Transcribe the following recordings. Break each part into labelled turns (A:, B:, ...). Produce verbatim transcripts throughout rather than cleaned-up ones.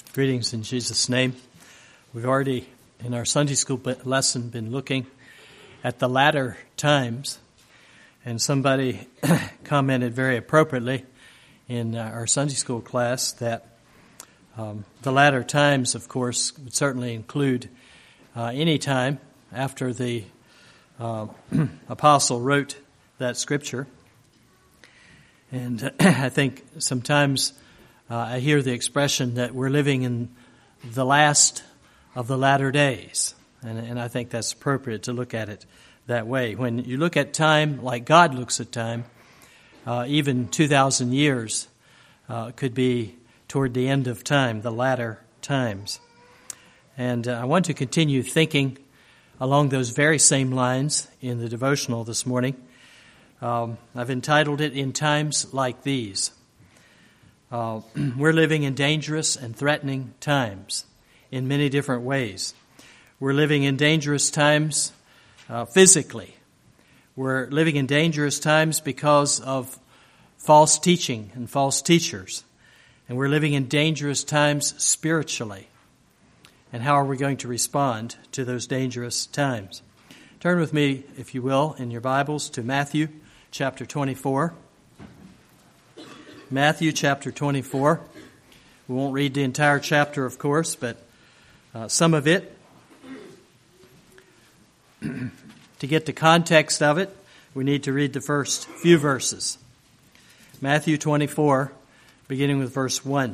A: Greetings in Jesus' name. We've already, in our Sunday school lesson, been looking at the latter times, and somebody commented very appropriately in our Sunday school class that um, the latter times, of course, would certainly include uh, any time after the uh, apostle wrote that scripture. And uh, I think sometimes Uh, I hear the expression that we're living in the last of the latter days, and, and I think that's appropriate to look at it that way. When you look at time like God looks at time, uh, even two thousand years uh, could be toward the end of time, the latter times. And uh, I want to continue thinking along those very same lines in the devotional this morning. Um, I've entitled it, In Times Like These. Uh, we're living in dangerous and threatening times in many different ways. We're living in dangerous times uh, physically. We're living in dangerous times because of false teaching and false teachers. And we're living in dangerous times spiritually. And how are we going to respond to those dangerous times? Turn with me, if you will, in your Bibles to Matthew chapter twenty-four. Matthew chapter twenty-four. We won't read the entire chapter, of course, but uh, some of it. To get the context of it, we need to read the first few verses. Matthew twenty-four, beginning with verse one.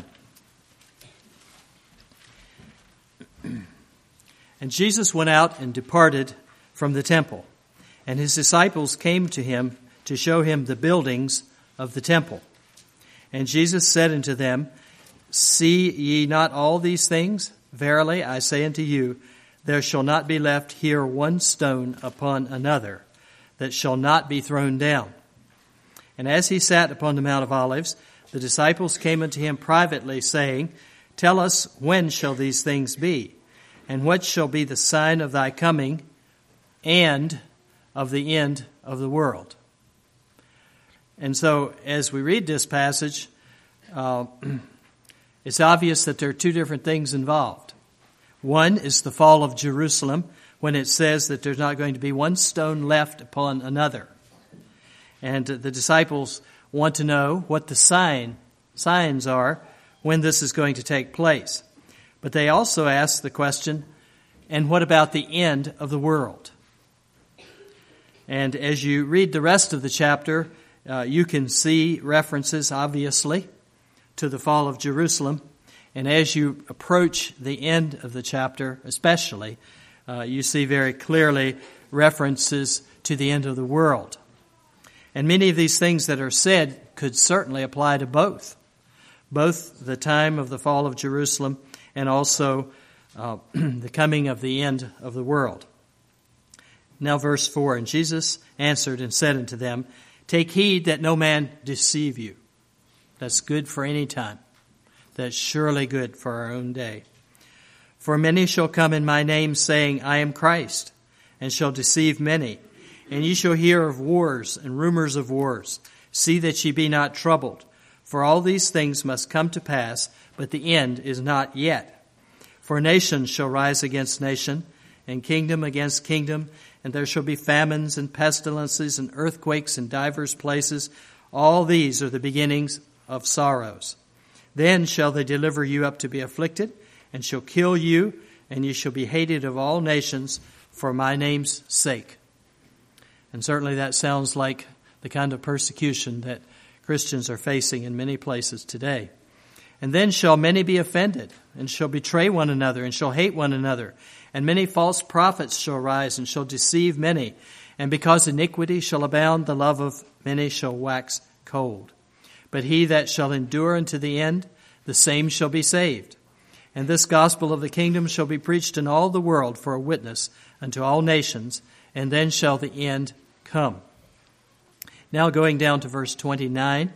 A: And Jesus went out and departed from the temple, and his disciples came to him to show him the buildings of the temple. And Jesus said unto them, See ye not all these things? Verily I say unto you, there shall not be left here one stone upon another that shall not be thrown down. And as he sat upon the Mount of Olives, the disciples came unto him privately, saying, Tell us, when shall these things be? And what shall be the sign of thy coming and of the end of the world? And so, as we read this passage, uh, it's obvious that there are two different things involved. One is the fall of Jerusalem, when it says that there's not going to be one stone left upon another. And the disciples want to know what the sign signs are when this is going to take place. But they also ask the question, and what about the end of the world? And as you read the rest of the chapter, Uh, you can see references, obviously, to the fall of Jerusalem. And as you approach the end of the chapter, especially, uh, you see very clearly references to the end of the world. And many of these things that are said could certainly apply to both. Both the time of the fall of Jerusalem and also uh, the coming of the end of the world. Now verse four, And Jesus answered and said unto them, Take heed that no man deceive you. That's good for any time. That's surely good for our own day. For many shall come in my name, saying, I am Christ, and shall deceive many. And ye shall hear of wars and rumors of wars. See that ye be not troubled. For all these things must come to pass, but the end is not yet. For nation shall rise against nation, and kingdom against kingdom, and there shall be famines and pestilences and earthquakes in divers places. All these are the beginnings of sorrows. Then shall they deliver you up to be afflicted, and shall kill you, and ye shall be hated of all nations for my name's sake. And certainly that sounds like the kind of persecution that Christians are facing in many places today. And then shall many be offended, and shall betray one another, and shall hate one another. And many false prophets shall rise, and shall deceive many. And because iniquity shall abound, the love of many shall wax cold. But he that shall endure unto the end, the same shall be saved. And this gospel of the kingdom shall be preached in all the world for a witness unto all nations, and then shall the end come. Now going down to verse twenty-nine.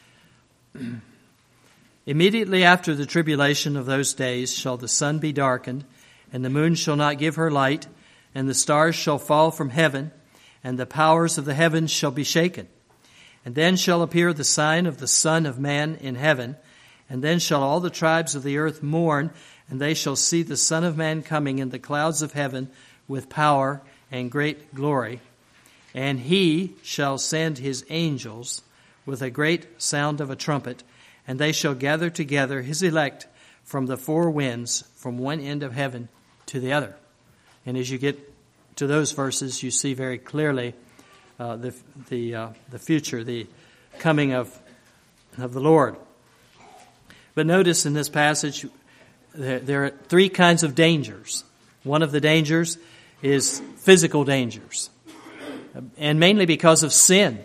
A: Immediately after the tribulation of those days shall the sun be darkened, and the moon shall not give her light, and the stars shall fall from heaven, and the powers of the heavens shall be shaken. And then shall appear the sign of the Son of Man in heaven, And then shall all the tribes of the earth mourn, and they shall see the Son of Man coming in the clouds of heaven with power and great glory. And he shall send his angels with a great sound of a trumpet, and they shall gather together his elect from the four winds, from one end of heaven to the other. And as you get to those verses, you see very clearly uh, the the uh, the future, the coming of of the Lord. But notice in this passage, there, there are three kinds of dangers. One of the dangers is physical dangers, and mainly because of sin.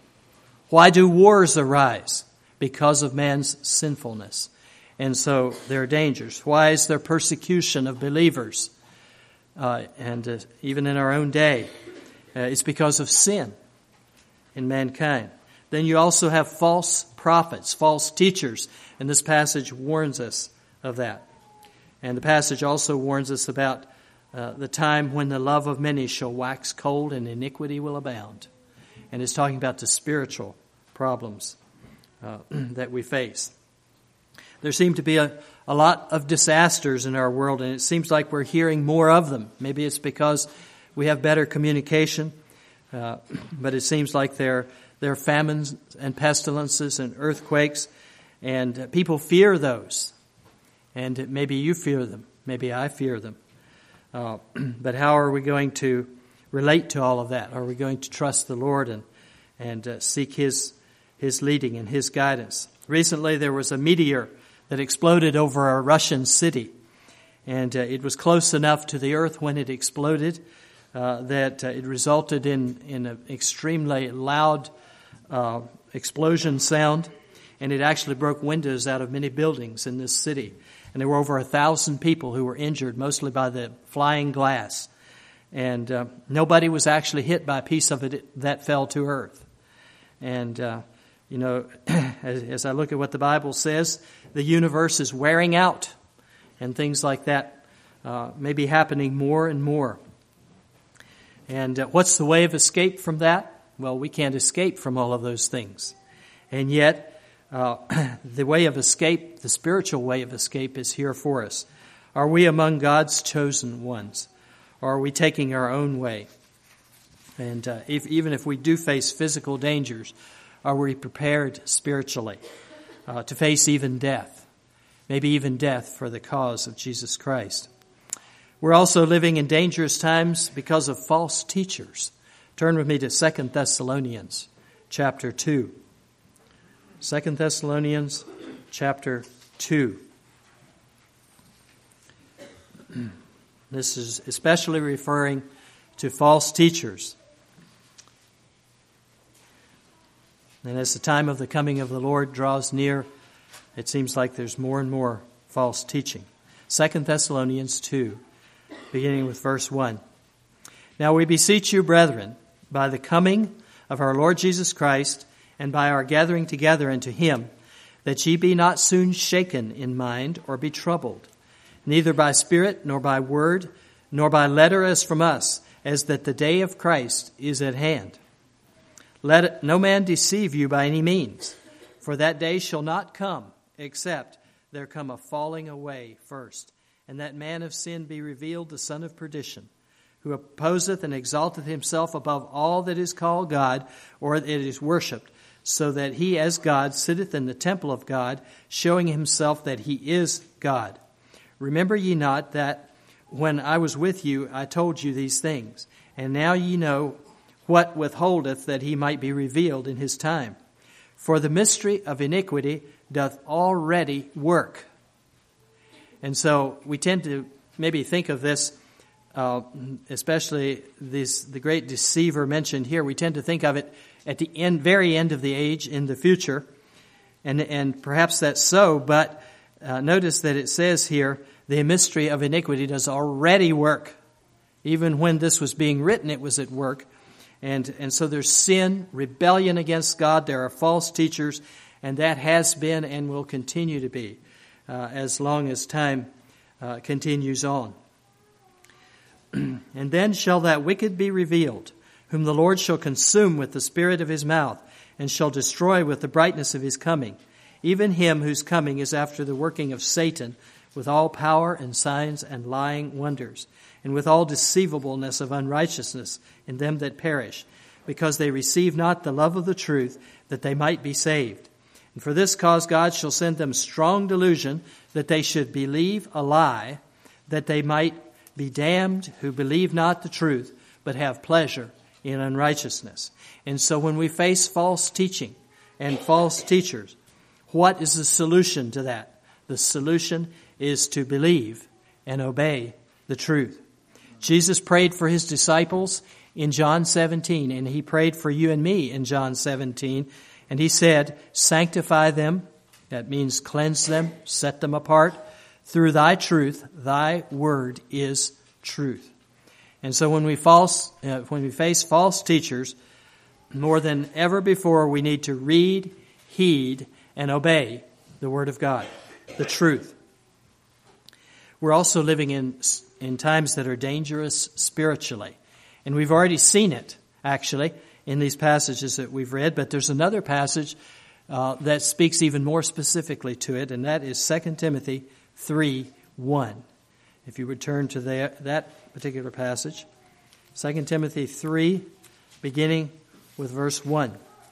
A: Why do wars arise? Because of man's sinfulness. And so there are dangers. Why is there persecution of believers? Uh, and uh, even in our own day, uh, it's because of sin in mankind. Then you also have false prophets, false teachers, and this passage warns us of that. And the passage also warns us about uh, the time when the love of many shall wax cold and iniquity will abound. And it's talking about the spiritual problems uh, that we face. There seem to be a, a lot of disasters in our world, and it seems like we're hearing more of them. Maybe it's because we have better communication, uh, but it seems like there, there are famines and pestilences and earthquakes, and people fear those. And maybe you fear them. Maybe I fear them. Uh, but how are we going to relate to all of that? Are we going to trust the Lord and, and uh, seek His, His leading and His guidance? Recently there was a meteor that exploded over a Russian city. And uh, it was close enough to the earth when it exploded uh, that uh, it resulted in, in an extremely loud uh, explosion sound. And it actually broke windows out of many buildings in this city. And there were over a thousand people who were injured, mostly by the flying glass. And uh, nobody was actually hit by a piece of it that fell to earth. And, uh, you know, as, as I look at what the Bible says, the universe is wearing out. And things like that uh, may be happening more and more. And uh, what's the way of escape from that? Well, we can't escape from all of those things. And yet, Uh, the way of escape, the spiritual way of escape is here for us. Are we among God's chosen ones? Or are we taking our own way? And uh, if, even if we do face physical dangers, are we prepared spiritually uh, to face even death? Maybe even death for the cause of Jesus Christ. We're also living in dangerous times because of false teachers. Turn with me to Second Thessalonians chapter two. Second Thessalonians chapter two. This is especially referring to false teachers. And as the time of the coming of the Lord draws near, it seems like there's more and more false teaching. Second Thessalonians two, beginning with verse one. Now we beseech you, brethren, by the coming of our Lord Jesus Christ, and by our gathering together unto him, that ye be not soon shaken in mind or be troubled, neither by spirit, nor by word, nor by letter as from us, as that the day of Christ is at hand. Let no man deceive you by any means, for that day shall not come, except there come a falling away first, and that man of sin be revealed, the son of perdition, who opposeth and exalteth himself above all that is called God, or that is worshipped, so that he as God sitteth in the temple of God, showing himself that he is God. Remember ye not that when I was with you, I told you these things, and now ye know what withholdeth that he might be revealed in his time. For the mystery of iniquity doth already work. And so we tend to maybe think of this, uh, especially this, the great deceiver mentioned here, we tend to think of it at the end, very end of the age in the future. And, and perhaps that's so, but uh, notice that it says here, the mystery of iniquity does already work. Even when this was being written, it was at work. And, and so there's sin, rebellion against God. There are false teachers, and that has been and will continue to be uh, as long as time uh, continues on. And then shall that wicked be revealed, whom the Lord shall consume with the spirit of his mouth, and shall destroy with the brightness of his coming. even him whose coming is after the working of Satan, with all power and signs and lying wonders, and with all deceivableness of unrighteousness in them that perish, because they receive not the love of the truth, that they might be saved. And for this cause God shall send them strong delusion, that they should believe a lie, that they might be damned who believe not the truth, but have pleasure in unrighteousness. And so when we face false teaching and false teachers, what is the solution to that? The solution is to believe and obey the truth. Jesus prayed for his disciples in John seventeen, and he prayed for you and me in John seventeen. And he said, sanctify them, that means cleanse them, set them apart, through thy truth. Thy word is truth. And so when we false, uh, when we face false teachers, more than ever before, we need to read, heed, and obey the word of God, the truth. We're also living in, in times that are dangerous spiritually. And we've already seen it, actually, in these passages that we've read. But there's another passage uh, that speaks even more specifically to it, and that is Second Timothy three one. If you would turn to the, that particular passage. Second Timothy three, beginning with verse one.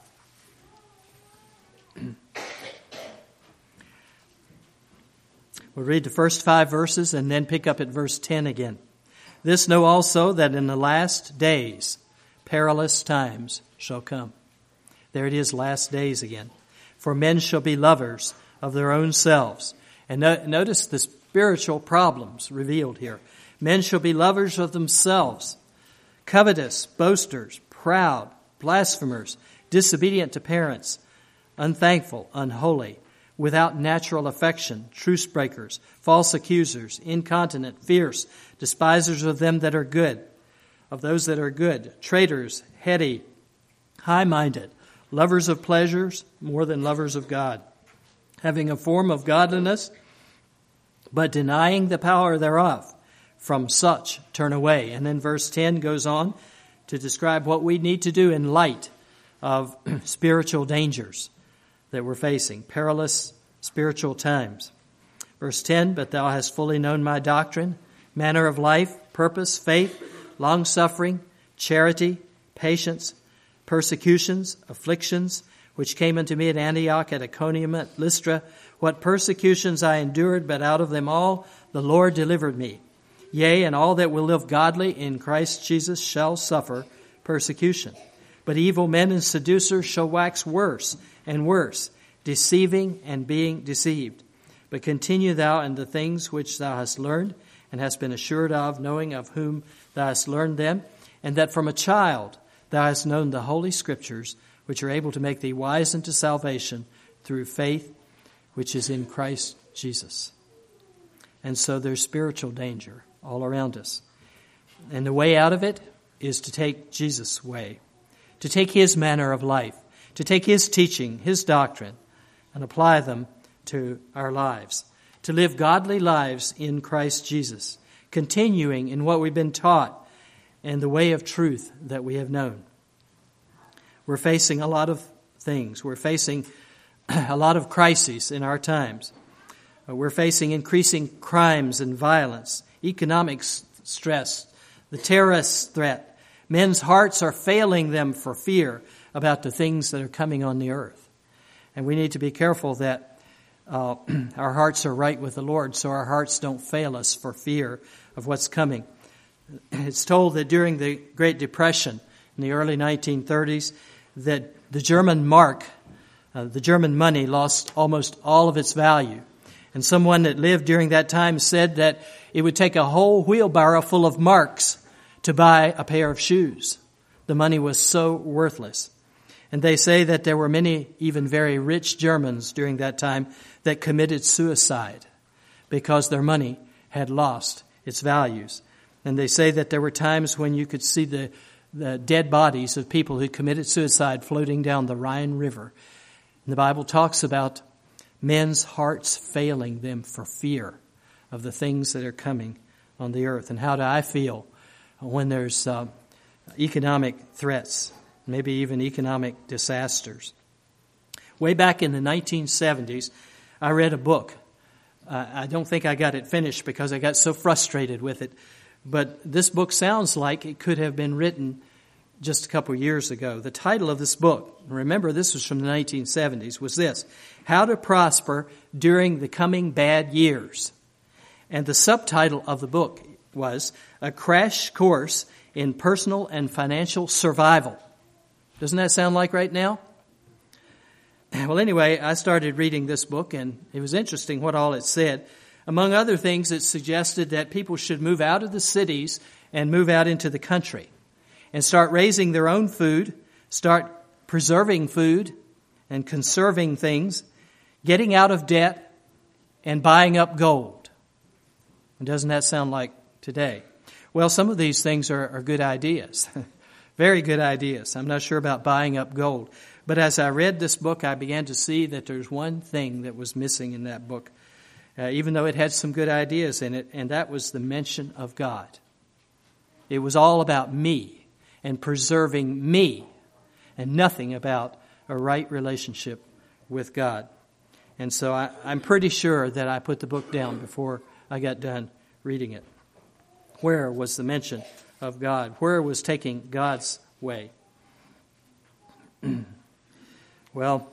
A: We'll read the first five verses and then pick up at verse ten again. This know also, that in the last days perilous times shall come. There it is, last days again. For men shall be lovers of their own selves. And no, notice the spiritual problems revealed here. Men shall be lovers of themselves, covetous, boasters, proud, blasphemers, disobedient to parents, unthankful, unholy, without natural affection, truce breakers, false accusers, incontinent, fierce, despisers of them that are good, of those that are good, traitors, heady, high-minded, lovers of pleasures more than lovers of God, having a form of godliness, but denying the power thereof. From such turn away. And then verse ten goes on to describe what we need to do in light of spiritual dangers that we're facing, perilous spiritual times. Verse ten, but thou hast fully known my doctrine, manner of life, purpose, faith, long-suffering, charity, patience, persecutions, afflictions, which came unto me at Antioch, at Iconium, at Lystra, what persecutions I endured, but out of them all the Lord delivered me. Yea, and all that will live godly in Christ Jesus shall suffer persecution. But evil men and seducers shall wax worse and worse, deceiving and being deceived. But continue thou in the things which thou hast learned, and hast been assured of, knowing of whom thou hast learned them, and that from a child thou hast known the holy Scriptures, which are able to make thee wise unto salvation through faith which is in Christ Jesus. And so there's spiritual danger all around us. And the way out of it is to take Jesus' way, to take his manner of life, to take his teaching, his doctrine, and apply them to our lives, to live godly lives in Christ Jesus, continuing in what we've been taught and the way of truth that we have known. We're facing a lot of things. We're facing a lot of crises in our times. We're facing increasing crimes and violence, economic stress, the terrorist threat. Men's hearts are failing them for fear about the things that are coming on the earth. And we need to be careful that uh, our hearts are right with the Lord, so our hearts don't fail us for fear of what's coming. It's told that during the Great Depression in the early nineteen thirties, that the German mark, uh, the German money, lost almost all of its value. And someone that lived during that time said that it would take a whole wheelbarrow full of marks to buy a pair of shoes. The money was so worthless. And they say that there were many, even very rich Germans during that time that committed suicide because their money had lost its values. And they say that there were times when you could see the, the dead bodies of people who committed suicide floating down the Rhine River. And the Bible talks about men's hearts failing them for fear of the things that are coming on the earth. And how do I feel when there's uh, economic threats, maybe even economic disasters? Way back in the nineteen seventies, I read a book. Uh, I don't think I got it finished because I got so frustrated with it. But this book sounds like it could have been written just a couple years ago. The title of this book, remember this was from the nineteen seventies, was this: How to Prosper During the Coming Bad Years. And the subtitle of the book was A Crash Course in Personal and Financial Survival. Doesn't that sound like right now? Well, anyway, I started reading this book, and it was interesting what all it said. Among other things, it suggested that people should move out of the cities and move out into the country and start raising their own food, start preserving food and conserving things, getting out of debt, and buying up gold. And doesn't that sound like today? Well, some of these things are, are good ideas, very good ideas. I'm not sure about buying up gold. But as I read this book, I began to see that there's one thing that was missing in that book, uh, even though it had some good ideas in it, and that was the mention of God. It was all about me and preserving me, and nothing about a right relationship with God. And so I, I'm pretty sure that I put the book down before I got done reading it. Where was the mention of God? Where was taking God's way? Well,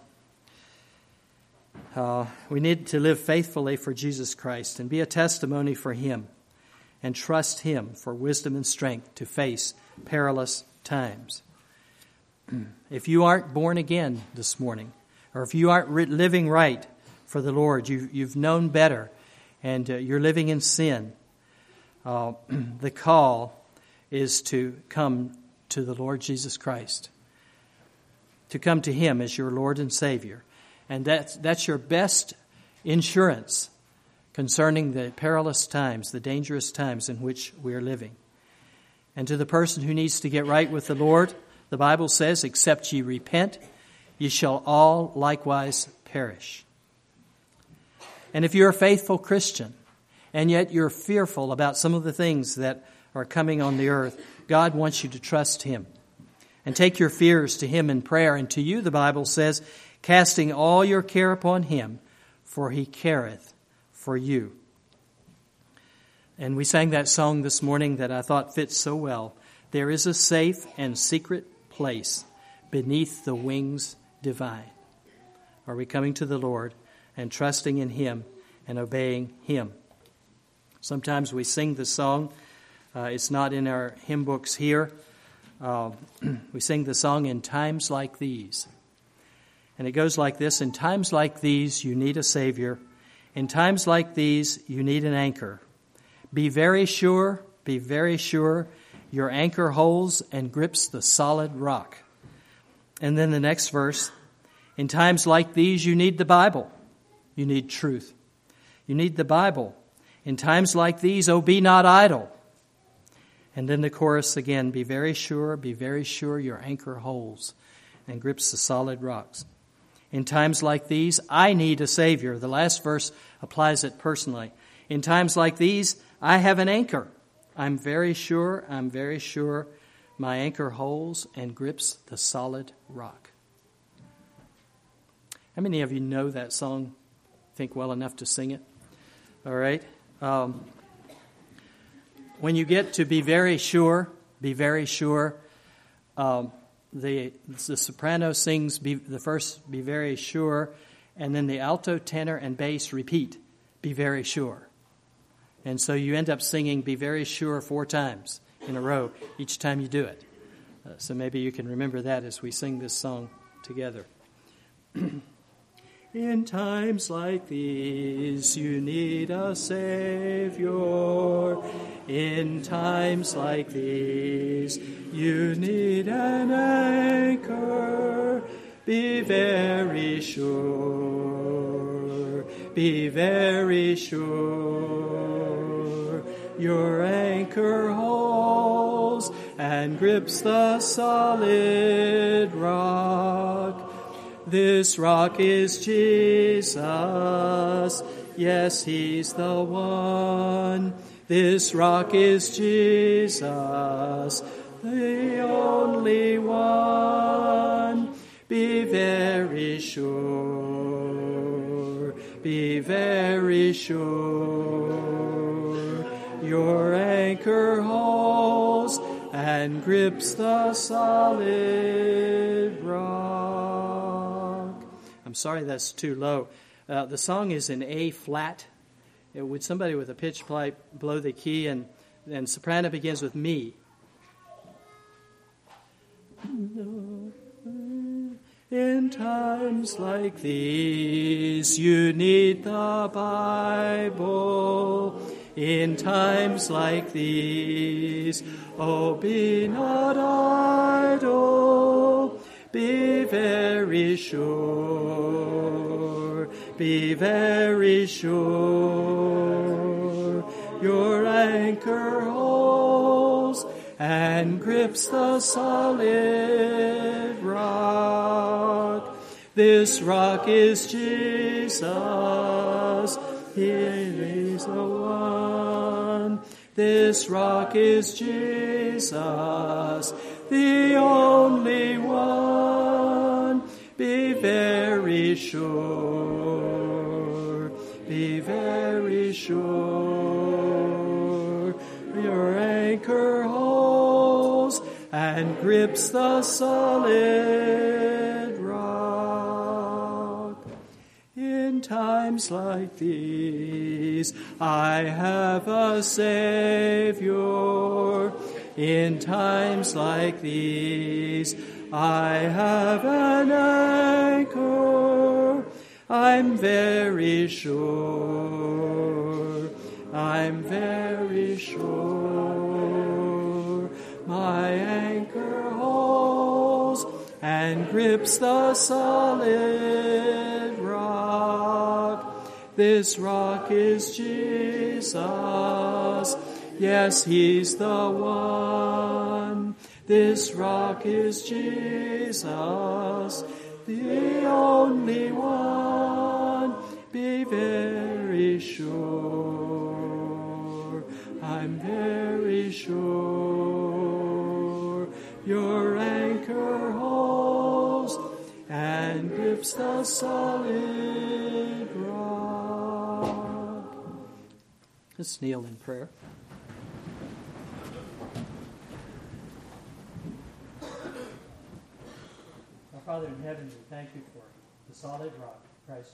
A: uh, we need to live faithfully for Jesus Christ and be a testimony for Him and trust Him for wisdom and strength to face perilous times. If you aren't born again this morning, or if you aren't re- living right for the Lord, you, you've known better, and uh, you're living in sin, uh, the call is to come to the Lord Jesus Christ, to come to Him as your Lord and Savior. And that's, that's your best insurance concerning the perilous times, the dangerous times in which we are living. And to the person who needs to get right with the Lord, the Bible says, except ye repent, ye shall all likewise perish. And if you're a faithful Christian, and yet you're fearful about some of the things that are coming on the earth, God wants you to trust Him. And take your fears to Him in prayer. And to you, the Bible says, casting all your care upon Him, for He careth for you. And we sang that song this morning that I thought fits so well. There is a safe and secret place beneath the wings divine. Are we coming to the Lord and trusting in Him and obeying Him? Sometimes we sing the song. Uh, it's not in our hymn books here. Uh, we sing the song, In Times Like These. And it goes like this: in times like these, you need a Savior. In times like these, you need an anchor. Be very sure, be very sure, your anchor holds and grips the solid rock. And then the next verse: in times like these, you need the Bible. You need truth. You need the Bible. In times like these, oh, be not idle. And then the chorus again: be very sure, be very sure, your anchor holds and grips the solid rocks. In times like these, I need a Savior. The last verse applies it personally. In times like these, I have an anchor. I'm very sure, I'm very sure, my anchor holds and grips the solid rock. How many of you know that song? Think well enough to sing it? All right. Um, when you get to be very sure, be very sure, um, the the soprano sings be, the first, be very sure, and then the alto, tenor, and bass repeat, be very sure. And so you end up singing be very sure four times in a row each time you do it. Uh, so maybe you can remember that as we sing this song together. In times like these, you need a Savior. In times like these, you need an anchor. Be very sure, be very sure. Your anchor holds and grips the solid rock. This rock is Jesus. Yes, He's the one. This rock is Jesus, the only one. be very sure, be very sure. Your anchor holds and grips the solid rock. I'm sorry that's too low. Uh, the song is in A flat. Uh, would somebody with a pitch pipe blow the key? And, and soprano begins with me. In times like these, you need the Bible. In times like these, oh, be not idle. Be very sure, be very sure. Your anchor holds and grips the solid rock. This rock is Jesus, He is the one. This rock is Jesus, the only one. Be very sure, be very sure. Your anchor holds and grips the solid rock. In times like these, I have a Savior. In times like these, I have an anchor. I'm very sure, I'm very sure. My anchor holds and grips the solid rock. This rock is Jesus, yes, He's the one. This rock is Jesus, the only one. Be very sure, I'm very sure. Your anchor holds and grips the solid rock. Let's kneel in prayer. Our Father in heaven, we thank you for the solid rock, Christ